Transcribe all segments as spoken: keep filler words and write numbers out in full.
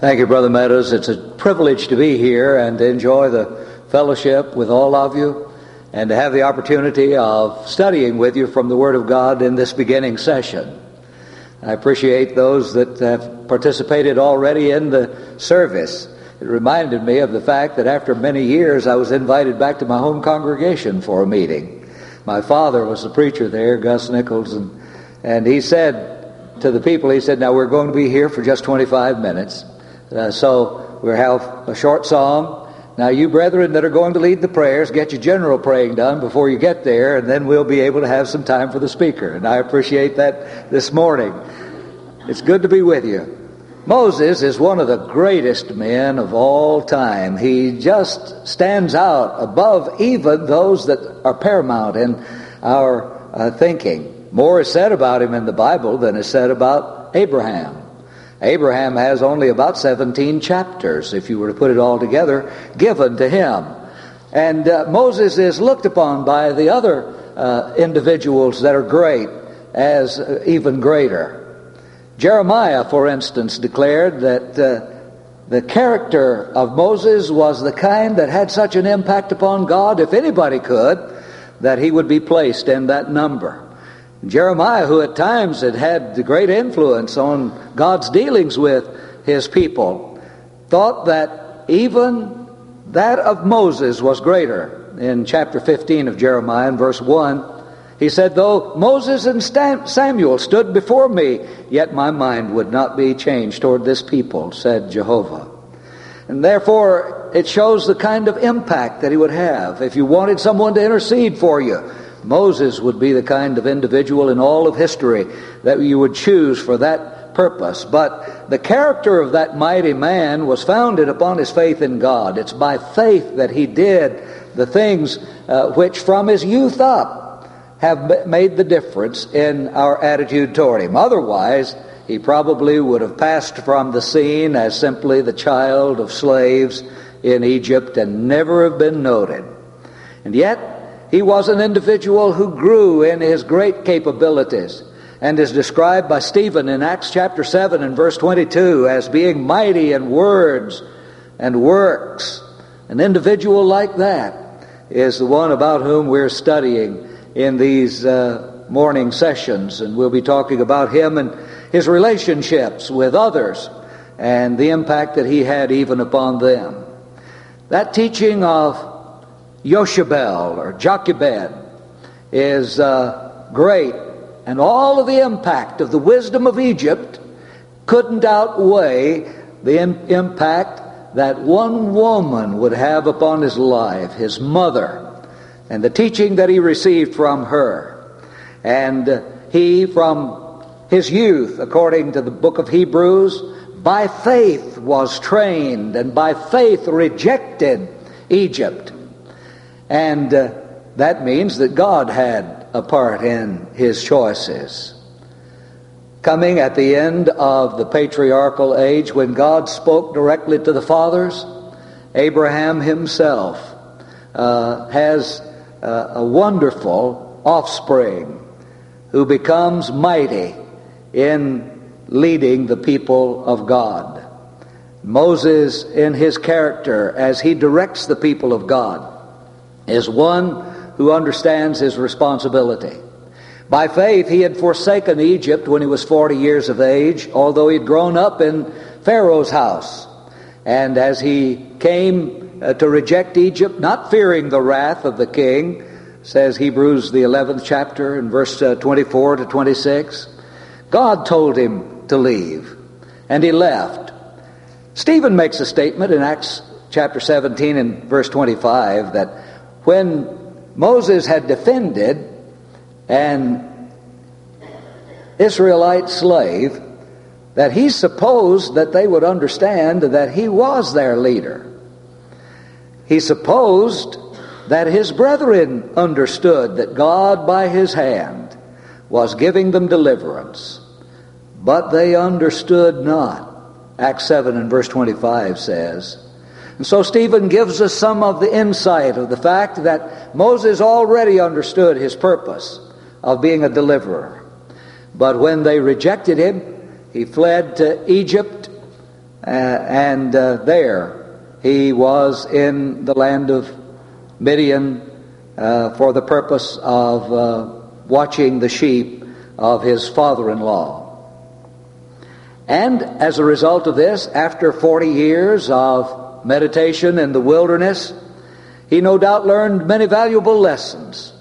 Thank you, Brother Meadows. It's a privilege to be here and to enjoy the fellowship with all of you and to have the opportunity of studying with you from the Word of God in this beginning session. I appreciate those that have participated already in the service. It reminded me of the fact that after many years I was invited back to my home congregation for a meeting. My father was the preacher there, Gus Nichols, and, and he said to the people, he said, now we're going to be here for just twenty-five minutes. Uh, so we'll have a short song. Now you brethren that are going to lead the prayers, get your general praying done before you get there, and then we'll be able to have some time for the speaker. And I appreciate that this morning. It's good to be with you. Moses is one of the greatest men of all time. He just stands out above even those that are paramount in our uh, thinking. More is said about him in the Bible than is said about Abraham. Abraham has only about seventeen chapters, if you were to put it all together, given to him. And uh, Moses is looked upon by the other uh, individuals that are great as uh, even greater. Jeremiah, for instance, declared that uh, the character of Moses was the kind that had such an impact upon God, if anybody could, that he would be placed in that number. Jeremiah, who at times had had great influence on God's dealings with his people, thought that even that of Moses was greater. In chapter fifteen of Jeremiah, in verse one, he said, though Moses and Samuel stood before me, yet my mind would not be changed toward this people, said Jehovah. And therefore, it shows the kind of impact that he would have. If you wanted someone to intercede for you, Moses would be the kind of individual in all of history that you would choose for that purpose. But the character of that mighty man was founded upon his faith in God. It's by faith that he did the things uh, which from his youth up have made the difference in our attitude toward him. Otherwise, he probably would have passed from the scene as simply the child of slaves in Egypt and never have been noted. And yet, he was an individual who grew in his great capabilities and is described by Stephen in Acts chapter seven and verse twenty-two as being mighty in words and works. An individual like that is the one about whom we're studying in these uh, morning sessions, and we'll be talking about him and his relationships with others and the impact that he had even upon them. That teaching of Yoshabel or Jochebed is uh, great, and all of the impact of the wisdom of Egypt couldn't outweigh the im- impact that one woman would have upon his life, his mother, and the teaching that he received from her. And uh, he, from his youth, according to the book of Hebrews, by faith was trained, and by faith rejected Egypt. And uh, that means that God had a part in his choices. Coming at the end of the patriarchal age, when God spoke directly to the fathers, Abraham himself uh, has uh, a wonderful offspring who becomes mighty in leading the people of God. Moses, in his character, as he directs the people of God, is one who understands his responsibility. By faith, he had forsaken Egypt when he was forty years of age, although he had grown up in Pharaoh's house. And as he came uh, to reject Egypt, not fearing the wrath of the king, says Hebrews the eleventh chapter in verse uh, twenty-four to twenty-six, God told him to leave, and he left. Stephen makes a statement in Acts chapter seventeen and verse twenty-five that when Moses had defended an Israelite slave, that he supposed that they would understand that he was their leader. He supposed that his brethren understood that God by his hand was giving them deliverance, but they understood not. Acts seven and verse twenty-five says. And so Stephen gives us some of the insight of the fact that Moses already understood his purpose of being a deliverer. But when they rejected him, he fled to Egypt uh, and uh, there he was in the land of Midian uh, for the purpose of uh, watching the sheep of his father-in-law. And as a result of this, after forty years of meditation in the wilderness, he no doubt learned many valuable lessons.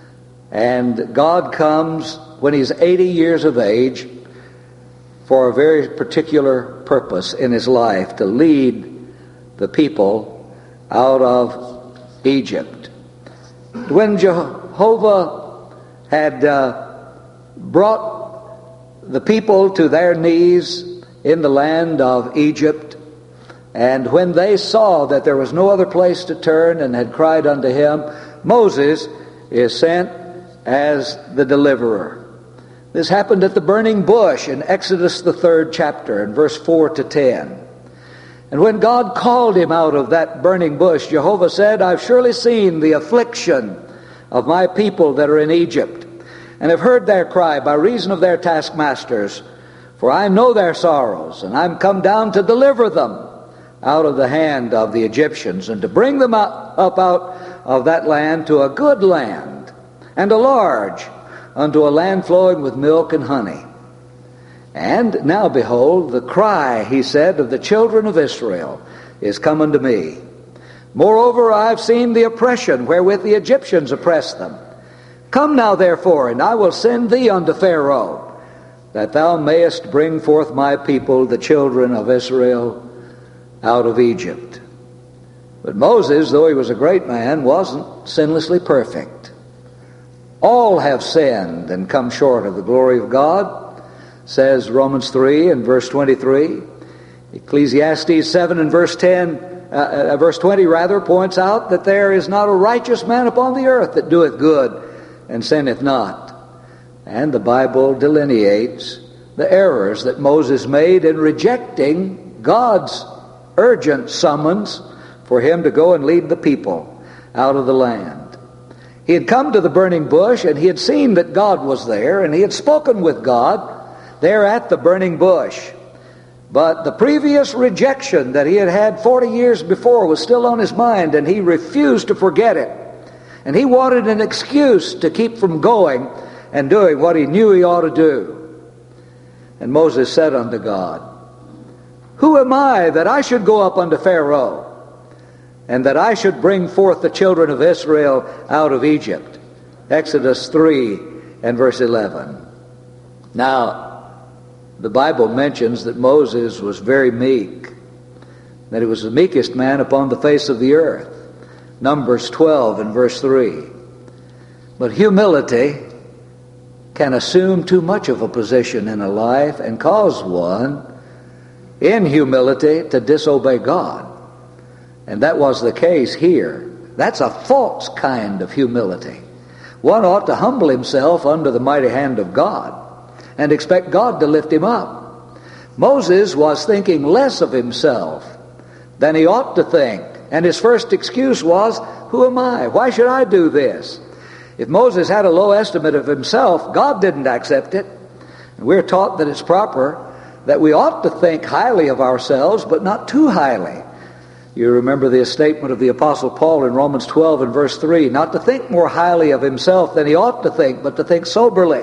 And God comes when he's eighty years of age for a very particular purpose in his life, to lead the people out of Egypt. When Jehovah had uh, brought the people to their knees in the land of Egypt, and when they saw that there was no other place to turn and had cried unto him, Moses is sent as the deliverer. This happened at the burning bush in Exodus the third chapter in verse four to ten. And when God called him out of that burning bush, Jehovah said, I've surely seen the affliction of my people that are in Egypt, and have heard their cry by reason of their taskmasters. For I know their sorrows, and I'm come down to deliver them out of the hand of the Egyptians, and to bring them up out of that land to a good land, and a large, unto a land flowing with milk and honey. And now behold, the cry, he said, of the children of Israel is come unto me. Moreover, I have seen the oppression wherewith the Egyptians oppress them. Come now therefore, and I will send thee unto Pharaoh, that thou mayest bring forth my people, the children of Israel, out of Egypt. But Moses, though he was a great man, wasn't sinlessly perfect. All have sinned and come short of the glory of God, says Romans three and verse twenty-three. Ecclesiastes seven and verse ten, uh, uh, verse twenty rather, points out that there is not a righteous man upon the earth that doeth good and sinneth not. And the Bible delineates the errors that Moses made in rejecting God's urgent summons for him to go and lead the people out of the land. He had come to the burning bush, and he had seen that God was there, and he had spoken with God there at the burning bush. But the previous rejection that he had had forty years before was still on his mind, and he refused to forget it. And he wanted an excuse to keep from going and doing what he knew he ought to do. And Moses said unto God, Who am I that I should go up unto Pharaoh, and that I should bring forth the children of Israel out of Egypt? Exodus three and verse eleven. Now, the Bible mentions that Moses was very meek, that he was the meekest man upon the face of the earth. Numbers twelve and verse three. But humility can assume too much of a position in a life and cause one, in humility, to disobey God. And that was the case here. That's a false kind of humility. One ought to humble himself under the mighty hand of God and expect God to lift him up. Moses was thinking less of himself than he ought to think. And his first excuse was, Who am I? Why should I do this? If Moses had a low estimate of himself, God didn't accept it. And we're taught that it's proper that we ought to think highly of ourselves, but not too highly. You remember the statement of the Apostle Paul in Romans twelve and verse three, not to think more highly of himself than he ought to think, but to think soberly.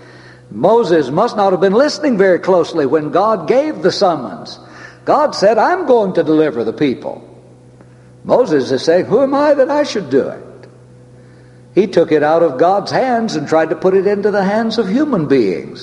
Moses must not have been listening very closely when God gave the summons. God said, I'm going to deliver the people. Moses is saying, who am I that I should do it? He took it out of God's hands and tried to put it into the hands of human beings.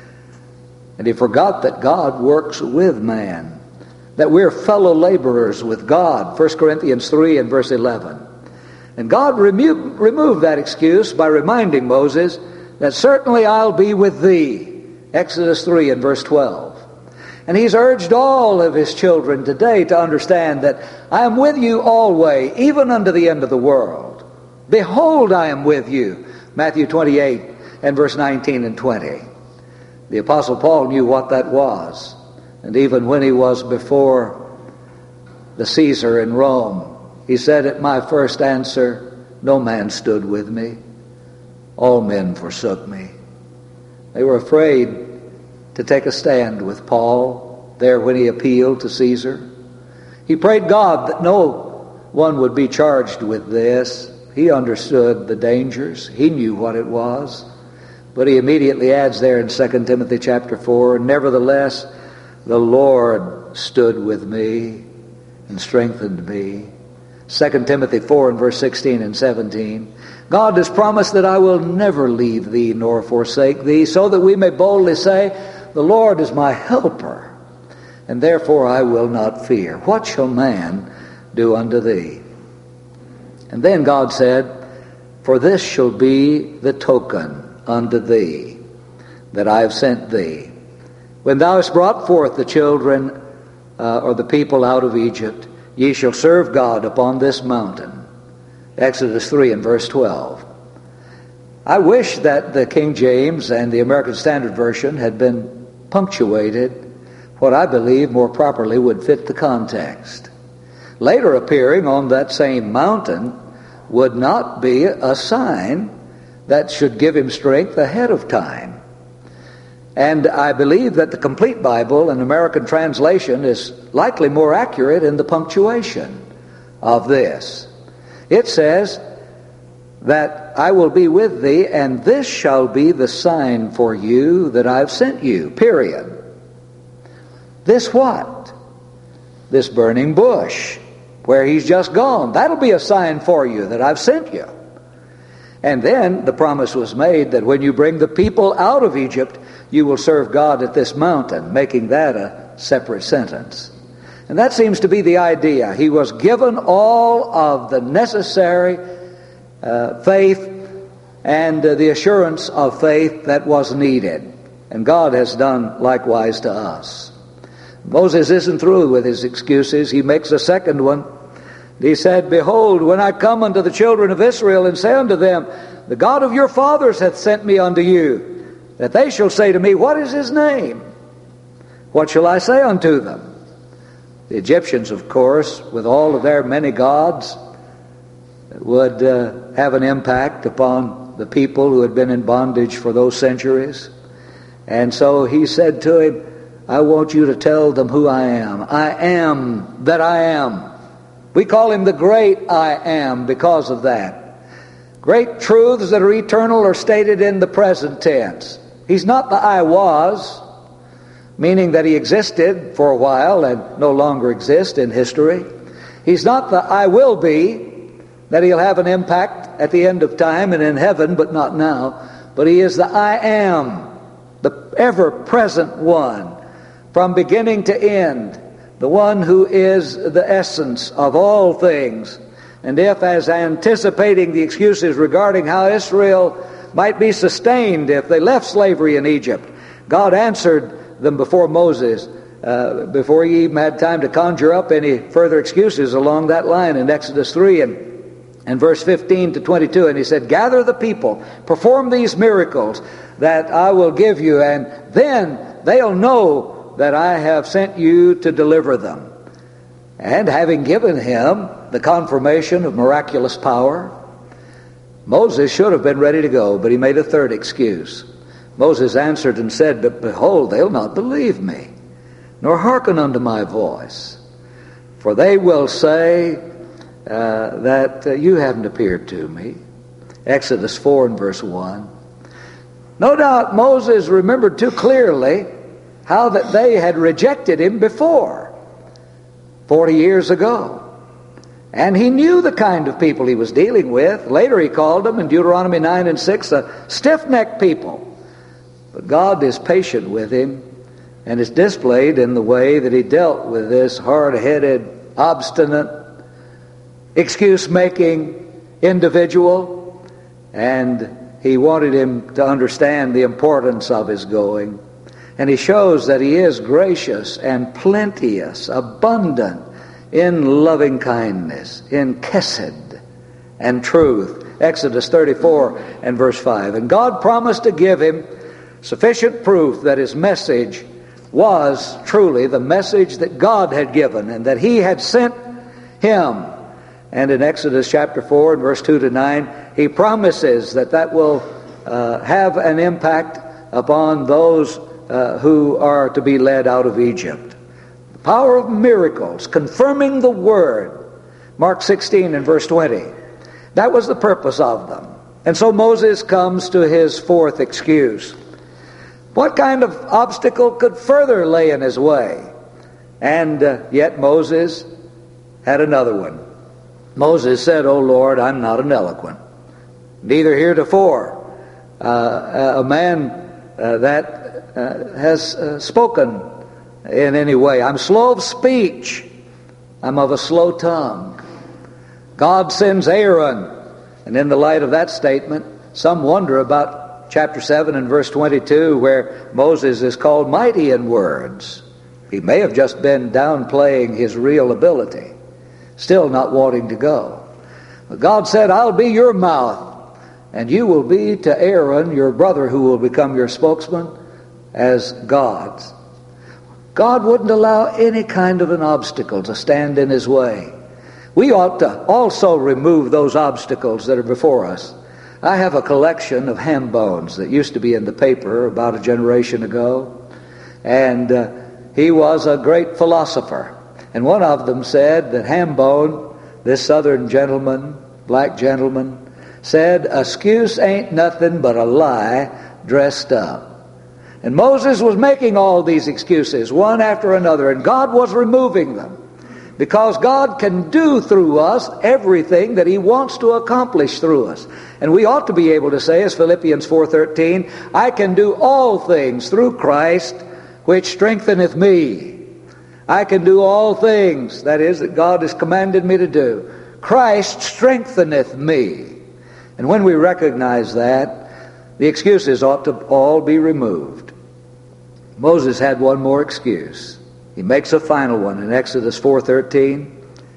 And he forgot that God works with man, that we're fellow laborers with God, First Corinthians three and verse eleven. And God remo- removed that excuse by reminding Moses that certainly I'll be with thee, Exodus three and verse twelve. And he's urged all of his children today to understand that I am with you always, even unto the end of the world. Behold, I am with you, Matthew twenty-eight and verse nineteen and twenty. The Apostle Paul knew what that was. And even when he was before the Caesar in Rome, he said, at my first answer, no man stood with me. All men forsook me. They were afraid to take a stand with Paul. there when he appealed to Caesar. He prayed God that no one would be charged with this. He understood the dangers. He knew what it was. But he immediately adds there in Second Timothy chapter four, nevertheless, the Lord stood with me and strengthened me. Second Timothy four and verse sixteen and seventeen. God has promised that I will never leave thee nor forsake thee, so that we may boldly say, the Lord is my helper, and therefore I will not fear. What shall man do unto thee? And then God said, for this shall be the token unto thee, that I have sent thee. When thou hast brought forth the children uh, or the people out of Egypt, ye shall serve God upon this mountain. Exodus three and verse twelve. I wish that the King James and the American Standard Version had been punctuated, what I believe more properly would fit the context. Later appearing on that same mountain would not be a sign that should give him strength ahead of time. And I believe that the complete Bible, an American translation, is likely more accurate in the punctuation of this. It says that I will be with thee, and this shall be the sign for you that I've sent you, period. This what? This burning bush, where he's just gone. That'll be a sign for you that I've sent you. And then the promise was made that when you bring the people out of Egypt, you will serve God at this mountain, making that a separate sentence. And that seems to be the idea. He was given all of the necessary uh, faith and uh, the assurance of faith that was needed. And God has done likewise to us. Moses isn't through with his excuses. He makes a second one. He said, behold, when I come unto the children of Israel and say unto them, the God of your fathers hath sent me unto you, that they shall say to me, what is his name? What shall I say unto them? The Egyptians, of course, with all of their many gods, would uh, have an impact upon the people who had been in bondage for those centuries. And so he said to him, I want you to tell them who I am. I am that I am. We call him the great I am because of that. Great truths that are eternal are stated in the present tense. He's not the I was, meaning that he existed for a while and no longer exists in history. He's not the I will be, that he'll have an impact at the end of time and in heaven, but not now. But he is the I am, the ever-present one, from beginning to end, the one who is the essence of all things. And if, as anticipating the excuses regarding how Israel might be sustained if they left slavery in Egypt, God answered them before Moses, uh, before he even had time to conjure up any further excuses along that line in Exodus three and, and verse fifteen to twenty-two. And he said, gather the people, perform these miracles that I will give you, and then they'll know that I have sent you to deliver them. And having given him the confirmation of miraculous power, Moses should have been ready to go, but he made a third excuse. Moses answered and said, but behold, they'll not believe me, nor hearken unto my voice. For they will say uh, that uh, you haven't appeared to me. Exodus four and verse one. No doubt Moses remembered too clearly how that they had rejected him before, forty years ago. And he knew the kind of people he was dealing with. Later he called them in Deuteronomy nine and six a stiff-necked people. But God is patient with him, and is displayed in the way that he dealt with this hard-headed, obstinate, excuse-making individual. And he wanted him to understand the importance of his going. And he shows that he is gracious and plenteous, abundant in loving kindness, in chesed and truth. Exodus thirty-four and verse five. And God promised to give him sufficient proof that his message was truly the message that God had given and that he had sent him. And in Exodus chapter four and verse two to nine, he promises that that will uh, have an impact upon those uh, who are to be led out of Egypt. Power of miracles, confirming the Word. Mark sixteen and verse twenty. That was the purpose of them. And so Moses comes to his fourth excuse. What kind of obstacle could further lay in his way? And uh, yet Moses had another one. Moses said, "O Lord, I'm not an eloquent, neither heretofore uh, a man uh, that uh, has uh, spoken in any way. I'm slow of speech. I'm of a slow tongue." God sends Aaron, and in the light of that statement, some wonder about chapter seven and verse twenty-two, where Moses is called mighty in words. He may have just been downplaying his real ability, still not wanting to go. But God said, "I'll be your mouth, and you will be to Aaron, your brother, who will become your spokesman, as gods." God wouldn't allow any kind of an obstacle to stand in his way. We ought to also remove those obstacles that are before us. I have a collection of ham bones that used to be in the paper about a generation ago. And uh, he was a great philosopher. And one of them said that Hambone, this southern gentleman, black gentleman, said, "Excuse ain't nothing but a lie dressed up." And Moses was making all these excuses, one after another, and God was removing them. Because God can do through us everything that he wants to accomplish through us. And we ought to be able to say, as Philippians four thirteen, "I can do all things through Christ, which strengtheneth me." I can do all things, that is, that God has commanded me to do. Christ strengtheneth me. And when we recognize that, the excuses ought to all be removed. Moses had one more excuse. He makes a final one in Exodus four thirteen.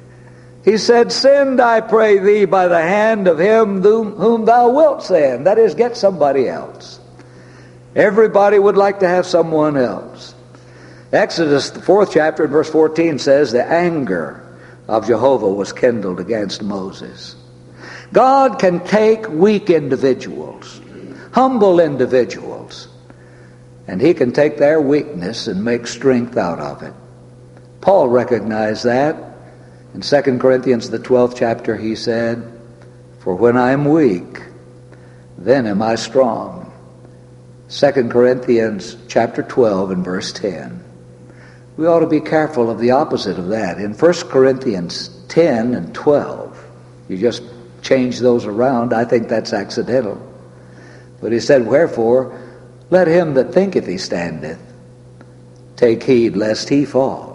He said, "Send, I pray thee, by the hand of him whom thou wilt send." That is, get somebody else. Everybody would like to have someone else. Exodus, the fourth chapter, verse fourteen says, the anger of Jehovah was kindled against Moses. God can take weak individuals, humble individuals, and he can take their weakness and make strength out of it. Paul recognized that. In Second Corinthians, the twelfth chapter, he said, "For when I am weak, then am I strong." Second Corinthians chapter twelve and verse ten. We ought to be careful of the opposite of that. In First Corinthians ten and twelve, you just change those around. I think that's accidental. But he said, "Wherefore, let him that thinketh he standeth take heed lest he fall."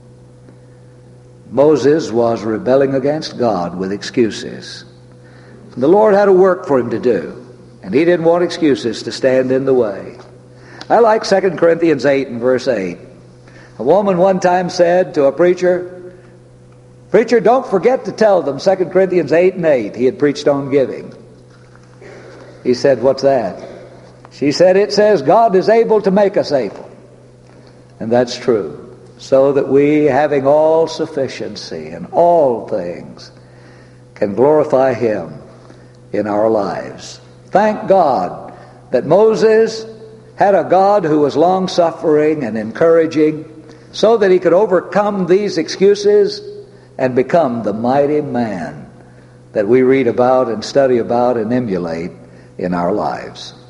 Moses was rebelling against God with excuses. The Lord had a work for him to do, and he didn't want excuses to stand in the way. I like Second Corinthians eight and verse eight. A woman one time said to a preacher, "Preacher, don't forget to tell them Second Corinthians eight and eight. He had preached on giving. He said, "What's that?" She said, "It says God is able to make us able." And that's true. So that we, having all sufficiency in all things, can glorify him in our lives. Thank God that Moses had a God who was long-suffering and encouraging, so that he could overcome these excuses and become the mighty man that we read about and study about and emulate in our lives.